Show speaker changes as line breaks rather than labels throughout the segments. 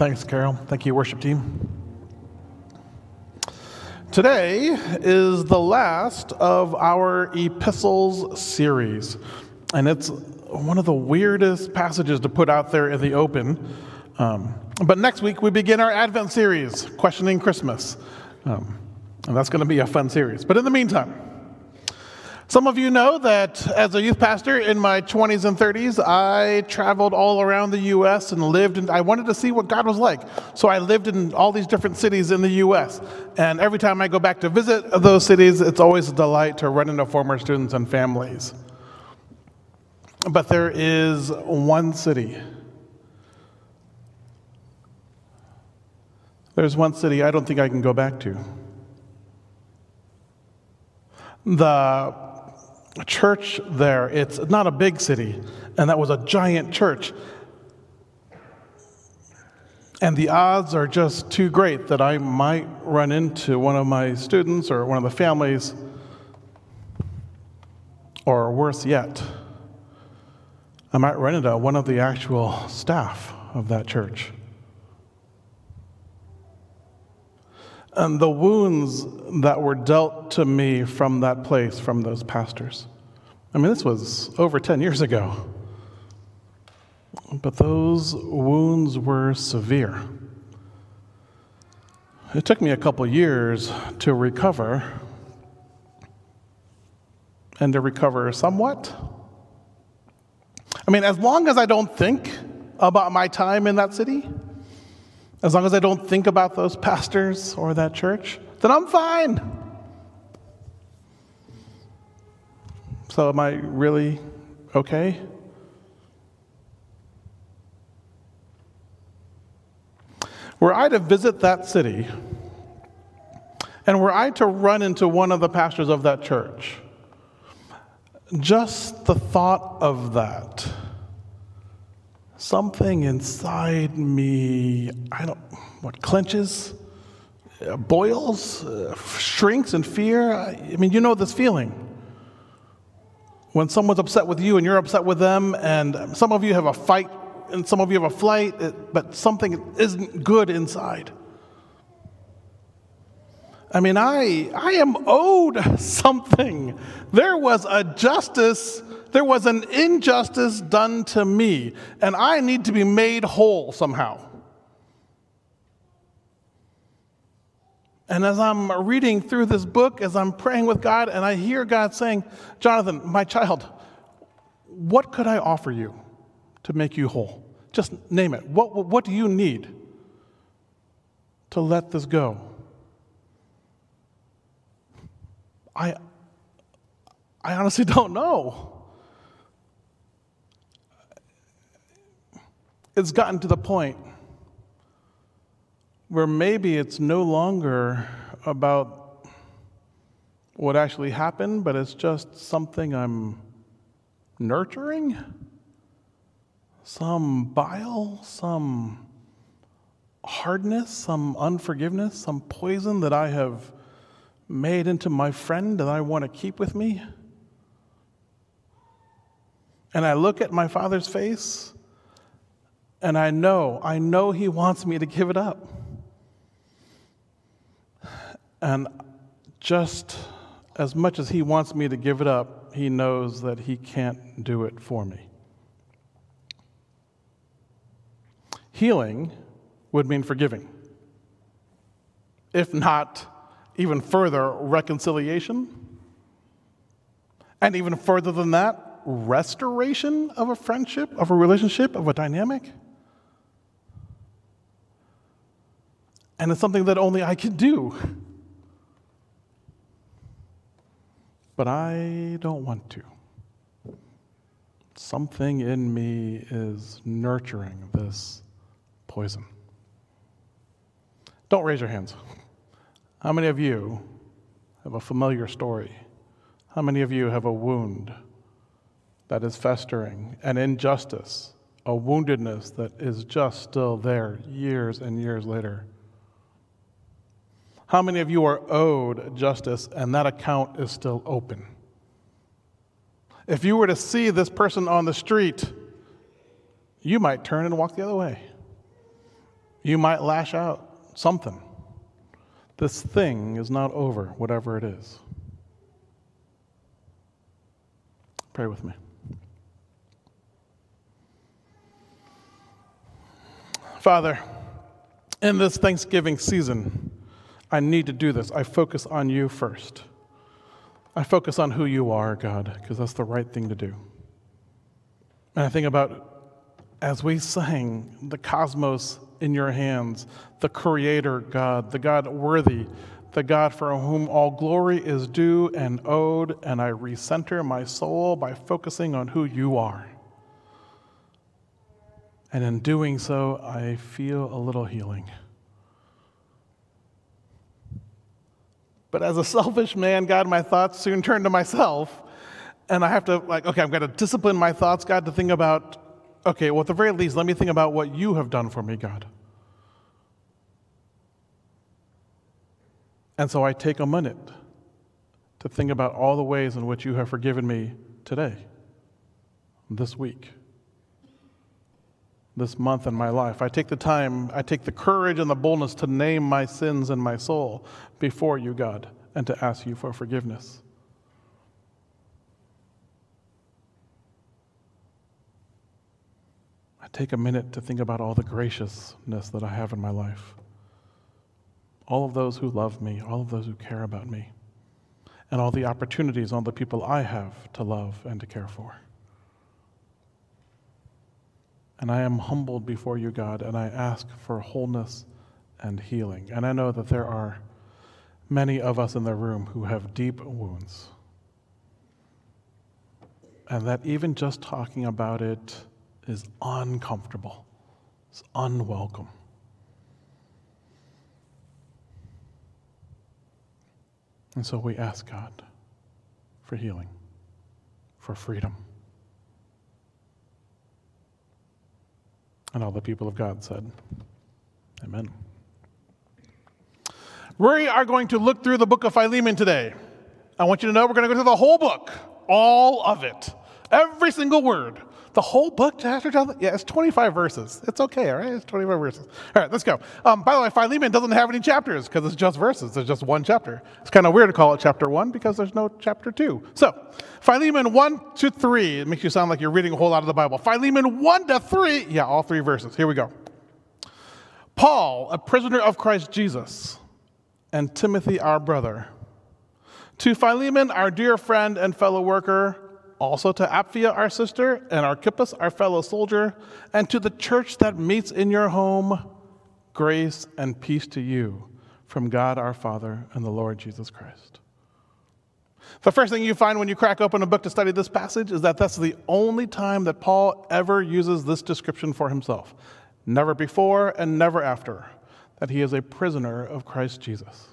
Thanks, Carol. Thank you, worship team. Today is the last of our epistles series, and it's one of the weirdest passages to put out there in the open. But next week we begin our Advent series, Questioning Christmas, and that's going to be a fun series. But in the meantime, some of you know that as a youth pastor in my 20s and 30s, I traveled all around the U.S. and lived, and I wanted to see what God was like. So I lived in all these different cities in the U.S. And every time I go back to visit those cities, it's always a delight to run into former students and families. But there is one city. There's one city I don't think I can go back to. The church there, it's not a big city, and that was a giant church. And the odds are just too great that I might run into one of my students or one of the families, or worse yet, I might run into one of the actual staff of that church. And the wounds that were dealt to me from that place, from those pastors. I mean, this was over 10 years ago. But those wounds were severe. It took me a couple years to recover, and to recover somewhat. I mean, as long as I don't think about my time in that city, as long as I don't think about those pastors or that church, then I'm fine. So am I really okay? Were I to visit that city, and were I to run into one of the pastors of that church, just the thought of that, something inside me, clenches, boils, shrinks in fear. I mean, you know this feeling. When someone's upset with you and you're upset with them, and some of you have a fight and some of you have a flight, but something isn't good inside. I mean, I am owed something. There was an injustice done to me, and I need to be made whole somehow. And as I'm reading through this book, as I'm praying with God, and I hear God saying, Jonathan, my child, what could I offer you to make you whole? Just name it. What do you need to let this go? I honestly don't know. It's gotten to the point where maybe it's no longer about what actually happened, but it's just something I'm nurturing, some bile, some hardness, some unforgiveness, some poison that I have made into my friend that I want to keep with me. And I look at my Father's face, and I know He wants me to give it up. And just as much as He wants me to give it up, He knows that He can't do it for me. Healing would mean forgiving. If not, even further, reconciliation. And even further than that, restoration of a friendship, of a relationship, of a dynamic. And it's something that only I can do. But I don't want to. Something in me is nurturing this poison. Don't raise your hands. How many of you have a familiar story? How many of you have a wound that is festering, an injustice, a woundedness that is just still there years and years later? How many of you are owed justice and that account is still open? If you were to see this person on the street, you might turn and walk the other way. You might lash out something. This thing is not over, whatever it is. Pray with me. Father, in this Thanksgiving season, I need to do this. I focus on you first. I focus on who you are, God, because that's the right thing to do. And I think about, as we sang, the cosmos in your hands, the Creator God, the God worthy, the God for whom all glory is due and owed, and I recenter my soul by focusing on who you are. And in doing so, I feel a little healing. But as a selfish man, God, my thoughts soon turn to myself, and I have to, I've got to discipline my thoughts, God, to think about, at the very least, let me think about what you have done for me, God. And so I take a minute to think about all the ways in which you have forgiven me today, this week, this month in my life. I take the time, I take the courage and the boldness to name my sins in my soul before you, God, and to ask you for forgiveness. I take a minute to think about all the graciousness that I have in my life. All of those who love me, all of those who care about me, and all the opportunities, all the people I have to love and to care for. And I am humbled before you, God, and I ask for wholeness and healing. And I know that there are many of us in the room who have deep wounds. And that even just talking about it is uncomfortable. It's unwelcome. And so we ask God for healing, for freedom. And all the people of God said, amen. We are going to look through the book of Philemon today. I want you to know we're going to go through the whole book, all of it, every single word. The whole book, chapter? Yeah, it's 25 verses. It's okay, all right? It's 25 verses. All right, let's go. By the way, Philemon doesn't have any chapters because it's just verses. There's just one chapter. It's kind of weird to call it chapter 1 because there's no chapter 2. So, Philemon 1 to 3. It makes you sound like you're reading a whole lot of the Bible. Philemon 1 to 3. Yeah, all 3 verses. Here we go. Paul, a prisoner of Christ Jesus, and Timothy, our brother. To Philemon, our dear friend and fellow worker, also to Apphia, our sister, and Archippus, our fellow soldier, and to the church that meets in your home, grace and peace to you from God our Father and the Lord Jesus Christ. The first thing you find when you crack open a book to study this passage is that that's the only time that Paul ever uses this description for himself. Never before and never after, that he is a prisoner of Christ Jesus.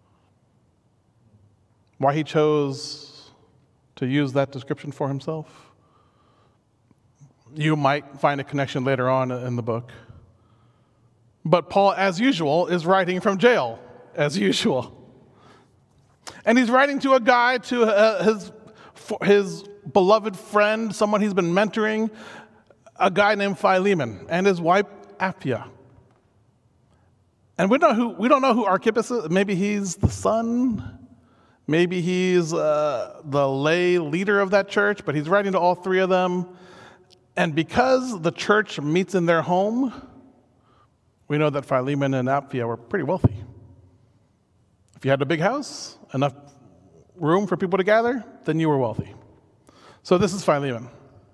Why he chose to use that description for himself? You might find a connection later on in the book. But Paul, as usual, is writing from jail, as usual. And he's writing to a guy, to his beloved friend, someone he's been mentoring, a guy named Philemon, and his wife, Apphia. And we don't know who Archippus is. Maybe he's the son. Maybe he's the lay leader of that church, but he's writing to all 3 of them. And because the church meets in their home, we know that Philemon and Apphia were pretty wealthy. If you had a big house, enough room for people to gather, then you were wealthy. So this is Philemon.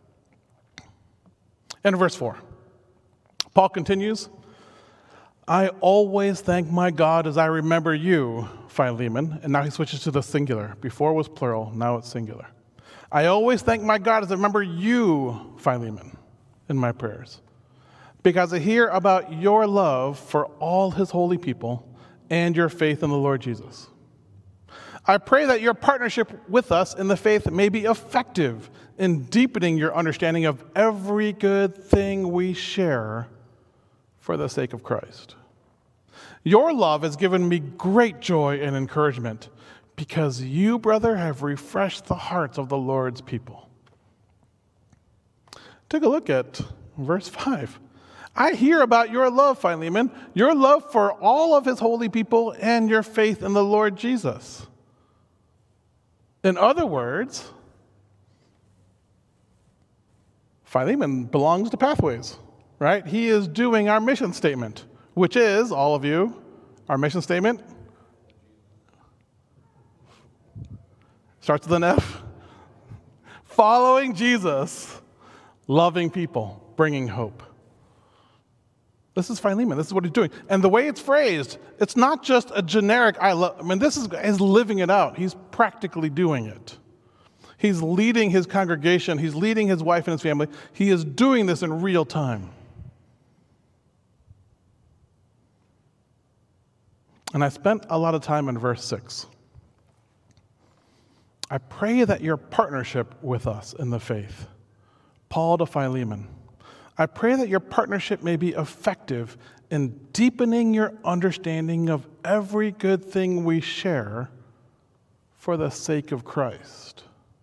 In verse 4, Paul continues, I always thank my God as I remember you, Philemon, and now he switches to the singular. Before it was plural, now it's singular. I always thank my God as I remember you, Philemon, in my prayers, because I hear about your love for all his holy people and your faith in the Lord Jesus. I pray that your partnership with us in the faith may be effective in deepening your understanding of every good thing we share for the sake of Christ. Your love has given me great joy and encouragement because you, brother, have refreshed the hearts of the Lord's people. Take a look at verse 5. I hear about your love, Philemon, your love for all of his holy people and your faith in the Lord Jesus. In other words, Philemon belongs to Pathways, right? He is doing our mission statement, which is, all of you, our mission statement starts with an F. Following Jesus, loving people, bringing hope. This is Philemon. This is what he's doing. And the way it's phrased, it's not just a generic, this is living it out. He's practically doing it. He's leading his congregation. He's leading his wife and his family. He is doing this in real time. And I spent a lot of time in verse 6. I pray that your partnership with us in the faith, Paul to Philemon, I pray that your partnership may be effective in deepening your understanding of every good thing we share for the sake of Christ.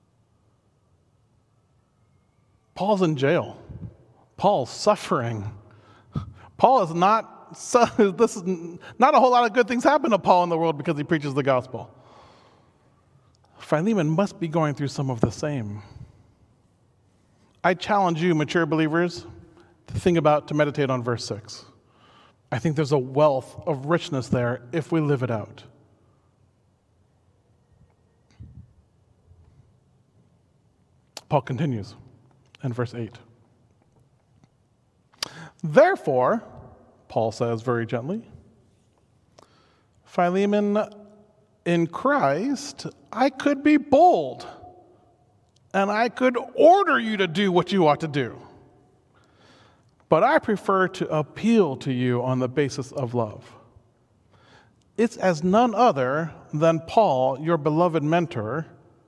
Paul's in jail. Paul's suffering. Paul is not, this is not a whole lot of good things happen to Paul in the world because he preaches the gospel. Philemon must be going through some of the same. I challenge you, mature believers, to meditate on verse 6. I think there's a wealth of richness there if we live it out. Paul continues in verse 8. Therefore, Paul says very gently, Philemon, in Christ, I could be bold, and I could order you to do what you ought to do. But I prefer to appeal to you on the basis of love. It's as none other than Paul, your beloved mentor,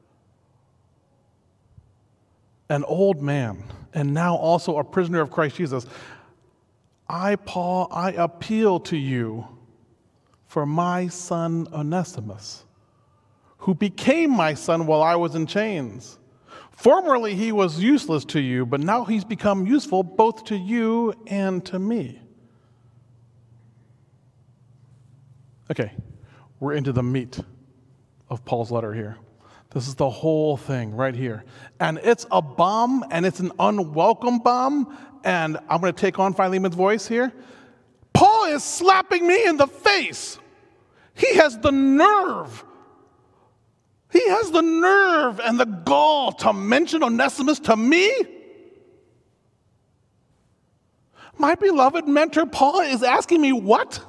an old man, and now also a prisoner of Christ Jesus. Paul, I appeal to you for my son Onesimus, who became my son while I was in chains. Formerly he was useless to you, but now he's become useful both to you and to me. Okay, we're into the meat of Paul's letter here. This is the whole thing right here. And it's a bomb, and it's an unwelcome bomb, and I'm going to take on Philemon's voice here. Paul is slapping me in the face. He has the nerve. He has the nerve and the gall to mention Onesimus to me? My beloved mentor Paul is asking me what?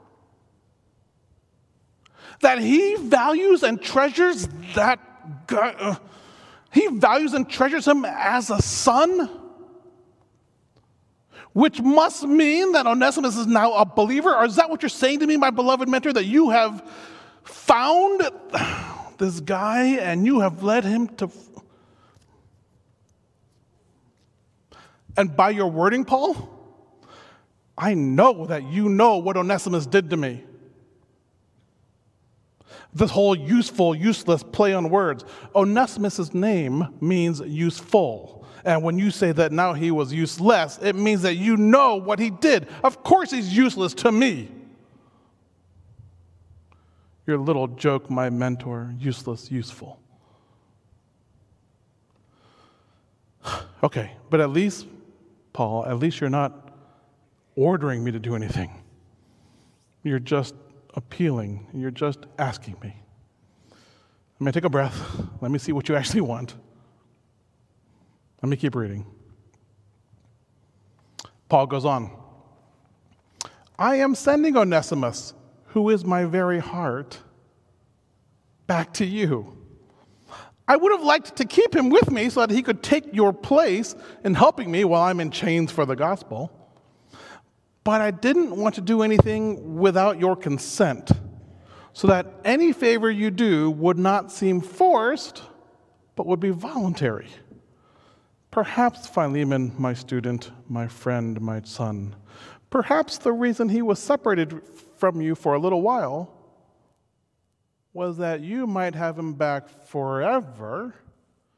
That he values and treasures that guy. He values and treasures him as a son? Which must mean that Onesimus is now a believer? Or is that what you're saying to me, my beloved mentor, that you have found this guy and you have led him to... And by your wording, Paul, I know that you know what Onesimus did to me. This whole useful, useless play on words. Onesimus' name means useful. And when you say that now he was useless, it means that you know what he did. Of course he's useless to me. Your little joke, my mentor, useless, useful. Okay, but at least, Paul, at least you're not ordering me to do anything. You're just appealing. You're just asking me. Let me take a breath. Let me see what you actually want. Let me keep reading. Paul goes on. I am sending Onesimus, who is my very heart, back to you. I would have liked to keep him with me so that he could take your place in helping me while I'm in chains for the gospel. But I didn't want to do anything without your consent, so that any favor you do would not seem forced, but would be voluntary. Perhaps Philemon, my student, my friend, my son, perhaps the reason he was separated from you for a little while was that you might have him back forever,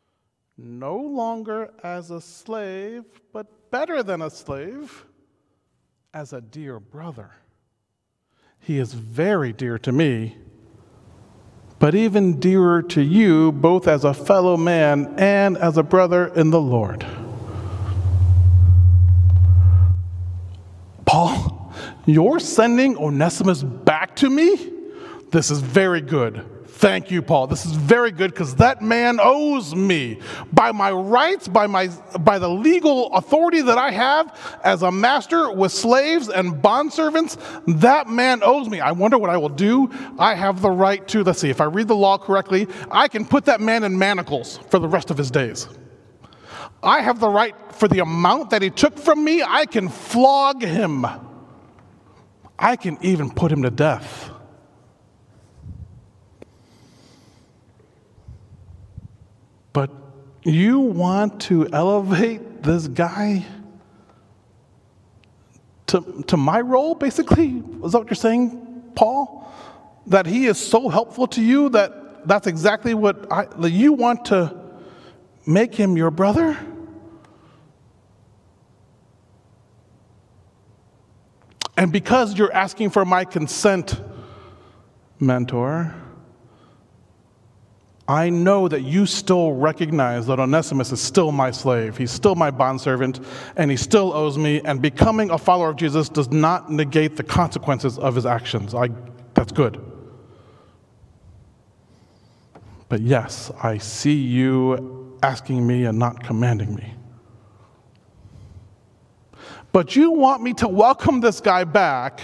no longer as a slave, but better than a slave, as a dear brother. He is very dear to me, but even dearer to you, both as a fellow man and as a brother in the Lord. Paul, you're sending Onesimus back to me? This is very good. Thank you, Paul. This is very good because that man owes me. By my rights, by the legal authority that I have as a master with slaves and bondservants, that man owes me. I wonder what I will do. I have the right to, let's see, if I read the law correctly, I can put that man in manacles for the rest of his days. I have the right for the amount that he took from me. I can flog him. I can even put him to death. But you want to elevate this guy to my role, basically? Is that what you're saying, Paul? That he is so helpful to you that's exactly that you want to make him your brother? And because you're asking for my consent, mentor, I know that you still recognize that Onesimus is still my slave. He's still my bondservant, and he still owes me, and becoming a follower of Jesus does not negate the consequences of his actions. That's good. But yes, I see you asking me and not commanding me. But you want me to welcome this guy back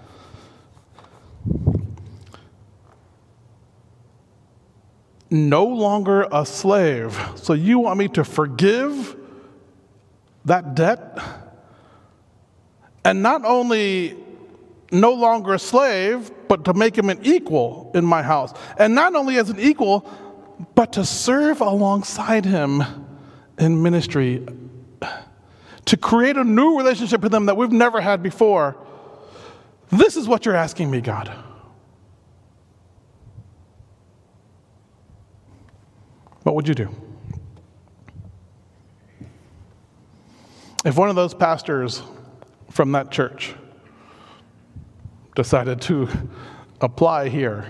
no longer a slave. So you want me to forgive that debt? And not only no longer a slave, but to make him an equal in my house. And not only as an equal, but to serve alongside him in ministry. To create a new relationship with him that we've never had before. This is what you're asking me, God. What would you do? If one of those pastors from that church decided to apply here,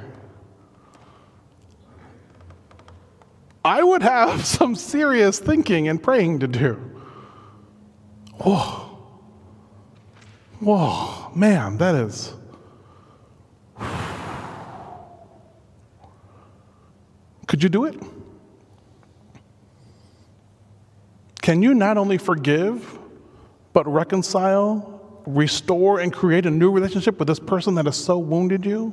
I would have some serious thinking and praying to do. Whoa, man, that is... Could you do it? Can you not only forgive, but reconcile, restore, and create a new relationship with this person that has so wounded you?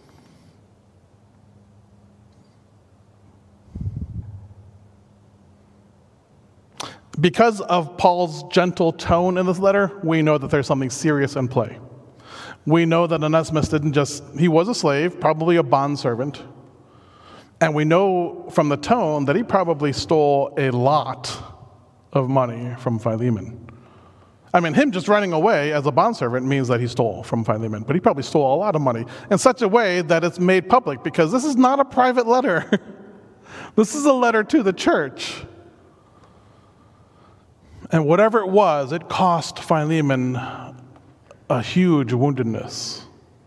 Because of Paul's gentle tone in this letter, we know that there's something serious in play. We know that Onesimus he was a slave, probably a bondservant. And we know from the tone that he probably stole a lot of money from Philemon. I mean, him just running away as a bondservant means that he stole from Philemon, but he probably stole a lot of money in such a way that it's made public, because this is not a private letter. This is a letter to the church. And whatever it was, it cost Philemon a huge woundedness.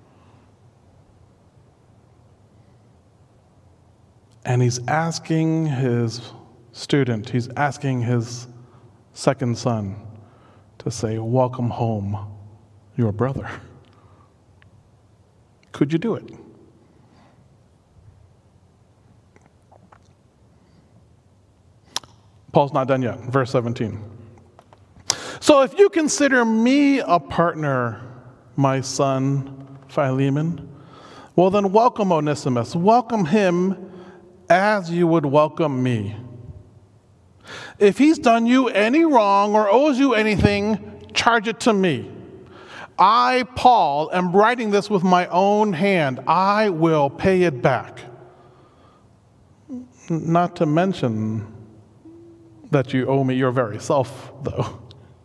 And he's asking his student, he's asking his second son to say, welcome home, your brother. Could you do it? Paul's not done yet. Verse 17. So if you consider me a partner, my son Philemon, well then welcome Onesimus. Welcome him as you would welcome me. If he's done you any wrong or owes you anything, charge it to me. I, Paul, am writing this with my own hand. I will pay it back. Not to mention that you owe me your very self, though.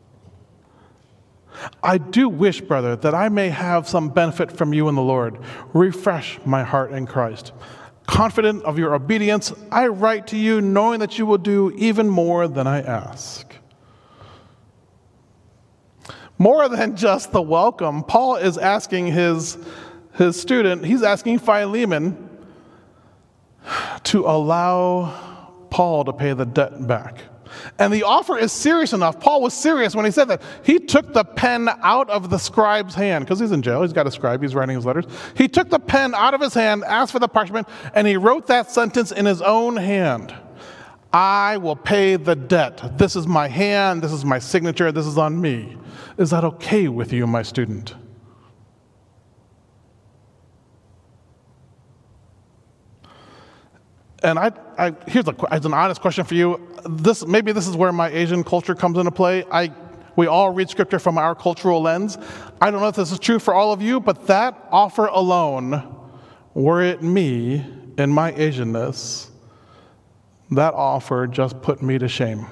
I do wish, brother, that I may have some benefit from you in the Lord. Refresh my heart in Christ. Confident of your obedience, I write to you knowing that you will do even more than I ask. More than just the welcome, Paul is asking his student, he's asking Philemon to allow Paul to pay the debt back. And the offer is serious enough. Paul was serious when he said that. He took the pen out of the scribe's hand, because he's in jail, he's got a scribe, he's writing his letters. He took the pen out of his hand, asked for the parchment, and he wrote that sentence in his own hand. I will pay the debt. This is my hand, this is my signature, this is on me. Is that okay with you, my student? And here's an honest question for you. Maybe this is where my Asian culture comes into play. We all read Scripture from our cultural lens. I don't know if this is true for all of you, but that offer alone, were it me in my Asianness, that offer just put me to shame.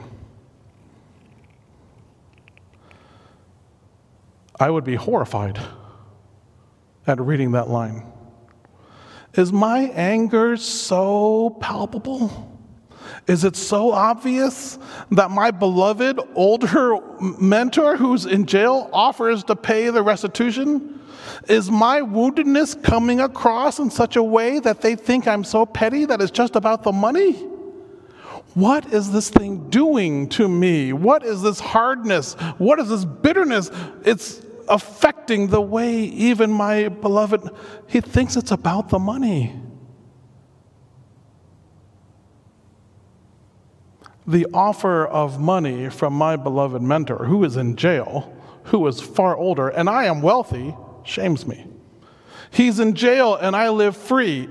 I would be horrified at reading that line. Is my anger so palpable? Is it so obvious that my beloved older mentor who's in jail offers to pay the restitution? Is my woundedness coming across in such a way that they think I'm so petty that it's just about the money? What is this thing doing to me? What is this hardness? What is this bitterness? It's affecting the way even my beloved, he thinks it's about the money. The offer of money from my beloved mentor, who is in jail, who is far older, and I am wealthy, shames me. He's in jail and I live free.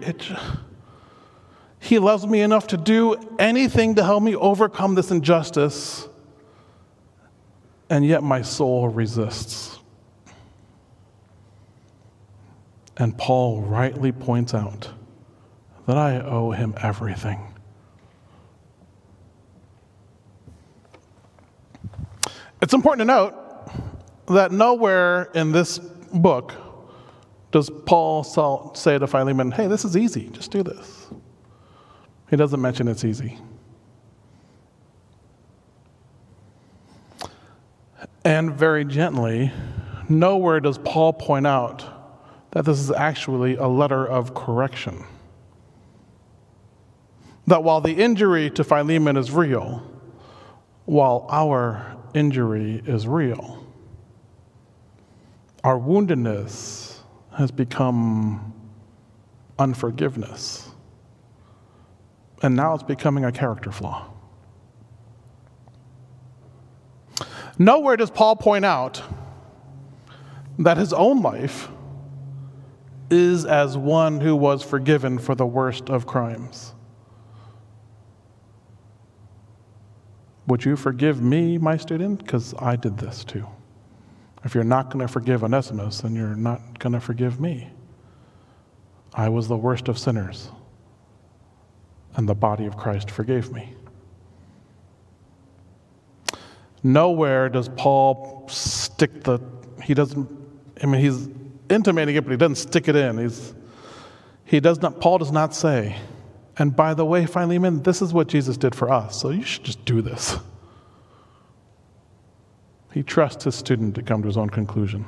He loves me enough to do anything to help me overcome this injustice, and yet my soul resists. And Paul rightly points out that I owe him everything. It's important to note that nowhere in this book does Paul say to Philemon, hey, this is easy, just do this. He doesn't mention it's easy. And very gently, nowhere does Paul point out that this is actually a letter of correction. That while the injury to Philemon is real, while our injury is real, our woundedness has become unforgiveness. And now it's becoming a character flaw. Nowhere does Paul point out that his own life is as one who was forgiven for the worst of crimes. Would you forgive me, my student? Because I did this too. If you're not going to forgive Onesimus, then you're not going to forgive me. I was the worst of sinners, and the body of Christ forgave me. Nowhere does Paul he's intimating it, but he doesn't stick it in. Paul does not say, and by the way, Philemon, this is what Jesus did for us, so you should just do this. He trusts his student to come to his own conclusion.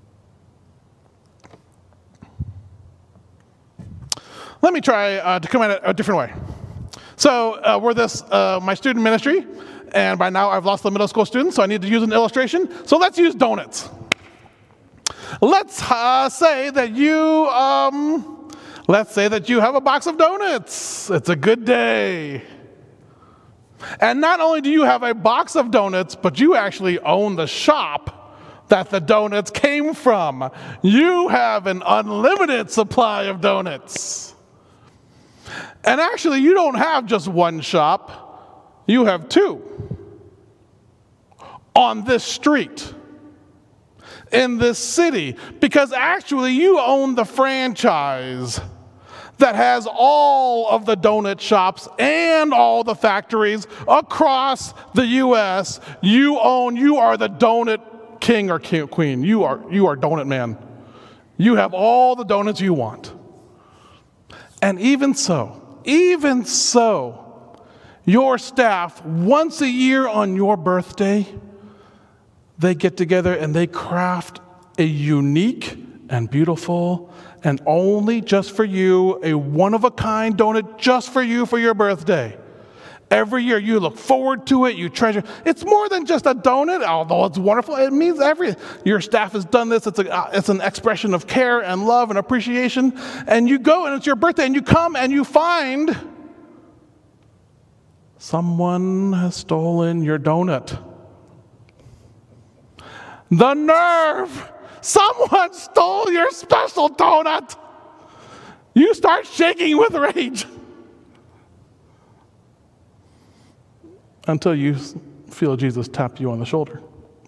Let me try to come at it a different way. So we're my student ministry, and by now I've lost the middle school students, so I need to use an illustration. So let's use donuts. Let's say that you have a box of donuts. It's a good day. And not only do you have a box of donuts, but you actually own the shop that the donuts came from. You have an unlimited supply of donuts. And actually, you don't have just one shop. You have two. On this street. In this city, because actually you own the franchise that has all of the donut shops and all the factories across the U.S. You are the donut king or queen. You are donut man. You have all the donuts you want. And even so, your staff, once a year on your birthday, they get together and they craft a unique and beautiful and only just for you, a one-of-a-kind donut just for you for your birthday. Every year you look forward to it, you treasure. It's more than just a donut, although it's wonderful. It means your staff has done this. It's an expression of care and love and appreciation. And you go and it's your birthday and you come and you find someone has stolen your donut. The nerve! Someone stole your special donut! You start shaking with rage. Until you feel Jesus tap you on the shoulder.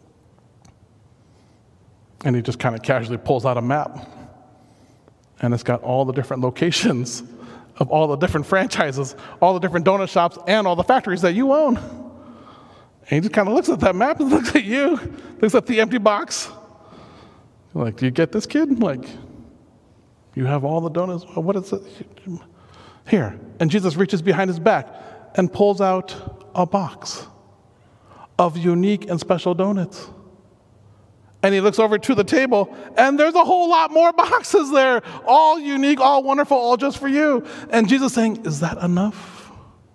And he just kind of casually pulls out a map. And it's got all the different locations of all the different franchises, all the different donut shops, and all the factories that you own. And he just kind of looks at that map and looks at you, looks at the empty box. Like, do you get this, kid? Like, you have all the donuts? What is it? Here. And Jesus reaches behind his back and pulls out a box of unique and special donuts. And he looks over to the table, and there's a whole lot more boxes there, all unique, all wonderful, all just for you. And Jesus saying, is that enough?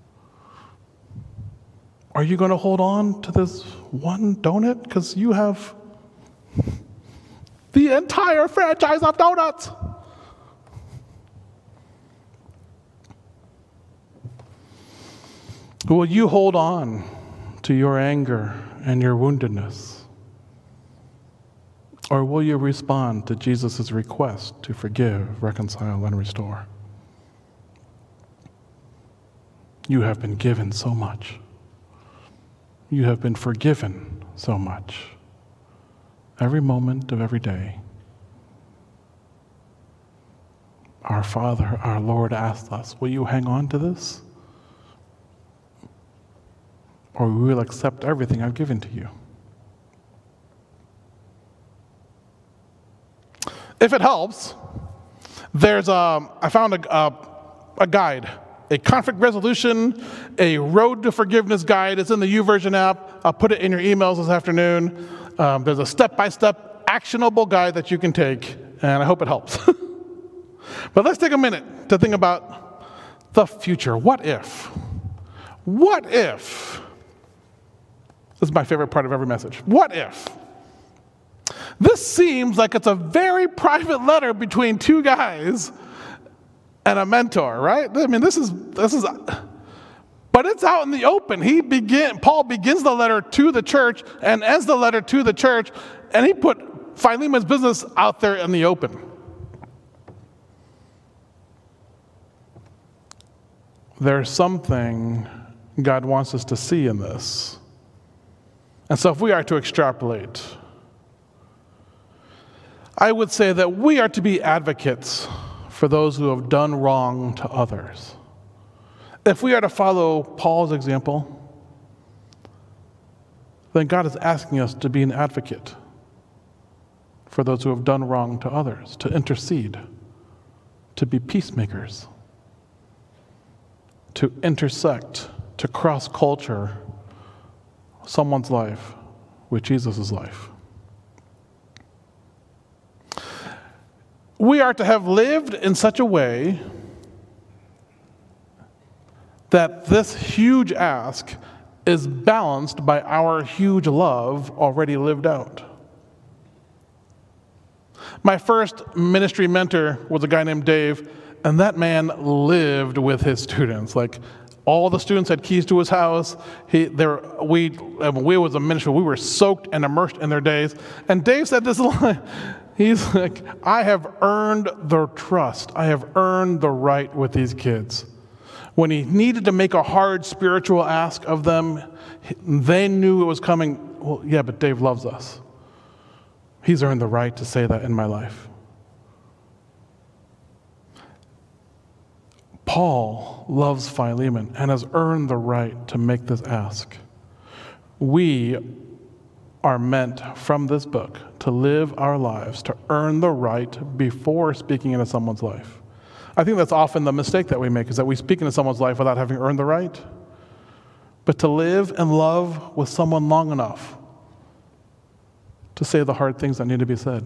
Are you going to hold on to this one donut? Because you have the entire franchise of donuts. Will you hold on to your anger and your woundedness? Or will you respond to Jesus' request to forgive, reconcile, and restore? You have been given so much. You have been forgiven so much. Every moment of every day. Our Father, our Lord asked us, will you hang on to this? Or we will accept everything I've given to you. If it helps, I found a guide, a conflict resolution, a road to forgiveness guide. It's in the YouVersion app. I'll put it in your emails this afternoon. There's a step-by-step actionable guide that you can take, and I hope it helps. But let's take a minute to think about the future. What if? What if? This is my favorite part of every message. What if? This seems like it's a very private letter between two guys and a mentor, right? I mean, this is, but it's out in the open. Paul begins the letter to the church and ends the letter to the church, and he put Philemon's business out there in the open. There's something God wants us to see in this. And so if we are to extrapolate, I would say that we are to be advocates for those who have done wrong to others. If we are to follow Paul's example, then God is asking us to be an advocate for those who have done wrong to others, to intercede, to be peacemakers, to intersect, to cross culture someone's life with Jesus' life. We are to have lived in such a way that this huge ask is balanced by our huge love already lived out. My first ministry mentor was a guy named Dave, and that man lived with his students. Like, all the students had keys to his house. We was a ministry, we were soaked and immersed in their days. And Dave said this line, he's like, I have earned the trust. I have earned the right with these kids. When he needed to make a hard spiritual ask of them, they knew it was coming. Well, yeah, but Dave loves us. He's earned the right to say that in my life. Paul loves Philemon and has earned the right to make this ask. We are meant from this book to live our lives, to earn the right before speaking into someone's life. I think that's often the mistake that we make, is that we speak into someone's life without having earned the right. But to live and love with someone long enough to say the hard things that need to be said.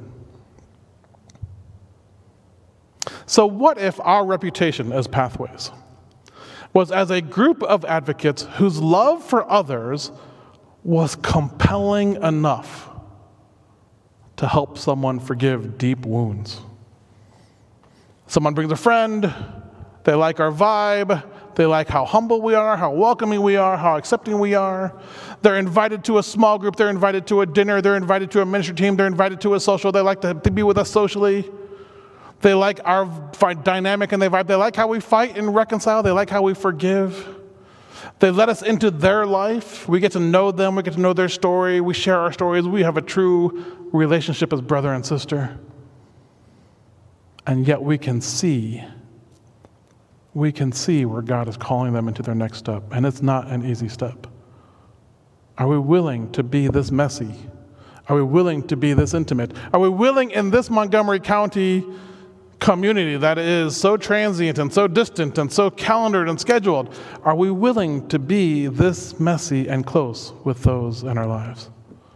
So what if our reputation as Pathways was as a group of advocates whose love for others was compelling enough to help someone forgive deep wounds? Someone brings a friend, they like our vibe, they like how humble we are, how welcoming we are, how accepting we are. They're invited to a small group, they're invited to a dinner, they're invited to a ministry team, they're invited to a social, they like to be with us socially. They like our dynamic and they vibe. They like how we fight and reconcile. They like how we forgive. They let us into their life. We get to know them. We get to know their story. We share our stories. We have a true relationship as brother and sister. And yet we can see where God is calling them into their next step. And it's not an easy step. Are we willing to be this messy? Are we willing to be this intimate? Are we willing in this Montgomery County community that is so transient and so distant and so calendared and scheduled, are we willing to be this messy and close with those in our lives?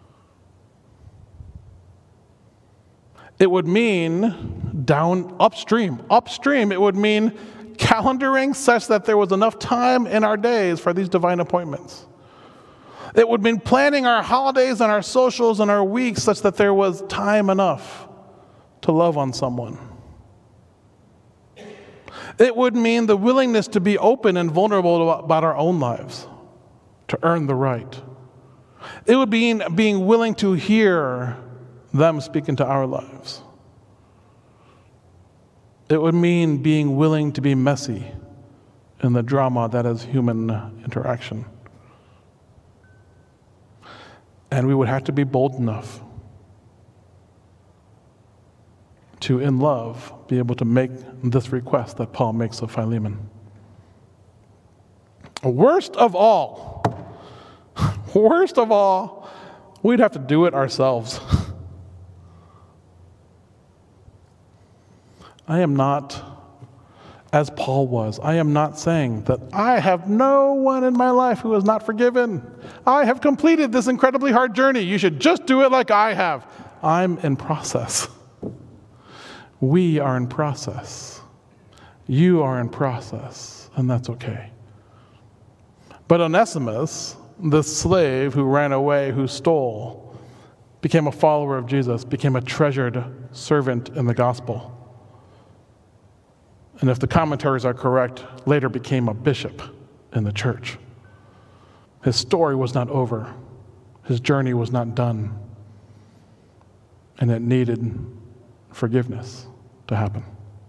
It would mean upstream, it would mean calendaring such that there was enough time in our days for these divine appointments. It would mean planning our holidays and our socials and our weeks such that there was time enough to love on someone. It would mean the willingness to be open and vulnerable about our own lives, to earn the right. It would mean being willing to hear them speak into our lives. It would mean being willing to be messy in the drama that is human interaction. And we would have to be bold enough to, in love, be able to make this request that Paul makes of Philemon. Worst of all, we'd have to do it ourselves. I am not, as Paul was, I am not saying that I have no one in my life who is not forgiven. I have completed this incredibly hard journey. You should just do it like I have. I'm in process. We are in process. You are in process, and that's okay. But Onesimus, the slave who ran away, who stole, became a follower of Jesus, became a treasured servant in the gospel. And if the commentaries are correct, later became a bishop in the church. His story was not over. His journey was not done. And it needed forgiveness to happen.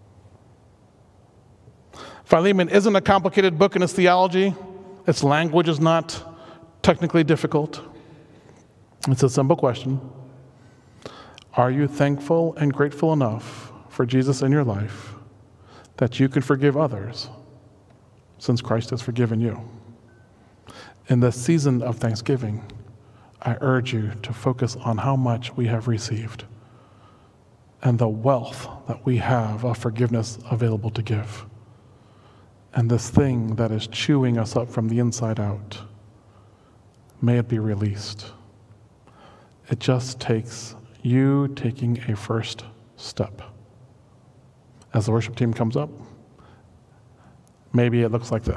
Philemon isn't a complicated book in its theology. Its language is not technically difficult. It's a simple question. Are you thankful and grateful enough for Jesus in your life that you can forgive others since Christ has forgiven you? In this season of Thanksgiving, I urge you to focus on how much we have received and the wealth that we have of forgiveness available to give. And this thing that is chewing us up from the inside out, may it be released. It just takes you taking a first step. As the worship team comes up, maybe it looks like this.